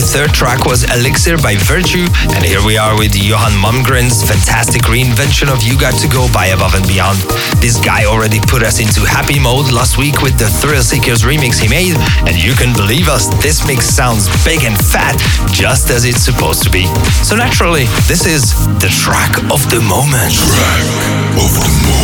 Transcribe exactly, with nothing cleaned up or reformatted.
third track was Elixir by Virtue, and here we are with Johan Malmgren's fantastic reinvention of You Got To Go by Above and Beyond. This guy already put us into happy mode last week with the Thrill Seekers remix he made, and you can believe us, this mix sounds big and fat, just as it's supposed to be. So naturally, this is the track of the moment. Track of the moment.